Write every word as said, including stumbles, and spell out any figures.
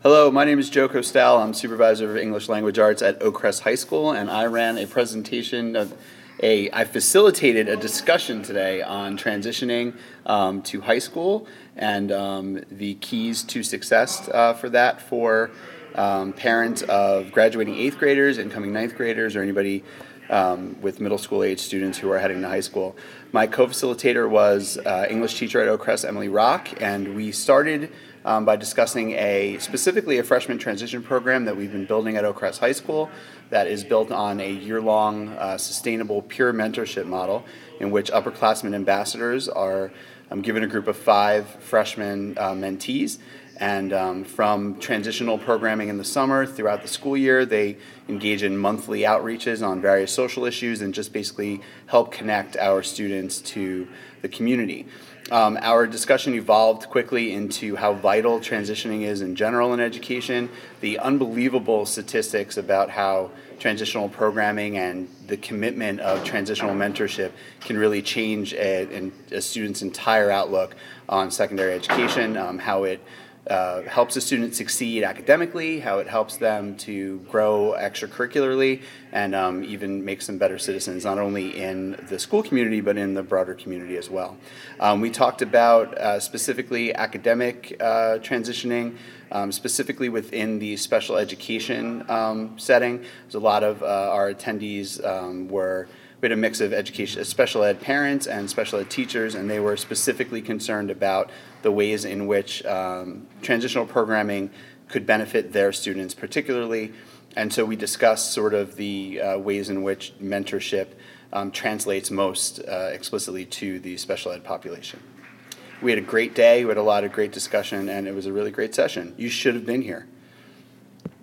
Hello, my name is Joe Costal. I'm supervisor of English Language Arts at Oak Crest High School, and I ran a presentation of a, I facilitated a discussion today on transitioning um, to high school and um, the keys to success uh, for that for um, parents of graduating eighth graders, incoming ninth graders, or anybody Um, with middle school age students who are heading to high school. My co-facilitator was uh, English teacher at Oak Crest, Emily Rock, and we started um, by discussing a specifically a freshman transition program that we've been building at Oak Crest High School that is built on a year-long uh, sustainable peer mentorship model in which upperclassmen ambassadors are um, given a group of five freshman uh, mentees. And um, from transitional programming in the summer throughout the school year, they engage in monthly outreaches on various social issues and just basically help connect our students to the community. Um, our discussion evolved quickly into how vital transitioning is in general in education, the unbelievable statistics about how transitional programming and the commitment of transitional mentorship can really change a, a student's entire outlook on secondary education, um, how it Uh, helps a student succeed academically, how it helps them to grow extracurricularly, and um, even makes them better citizens, not only in the school community, but in the broader community as well. Um, we talked about uh, specifically academic uh, transitioning, um, specifically within the special education um, setting. There's a lot of uh, our attendees um, were We had a mix of education, special ed parents and special ed teachers, and they were specifically concerned about the ways in which um, transitional programming could benefit their students particularly. And so we discussed sort of the uh, ways in which mentorship um, translates most uh, explicitly to the special ed population. We had a great day, we had a lot of great discussion, and it was a really great session. You should have been here.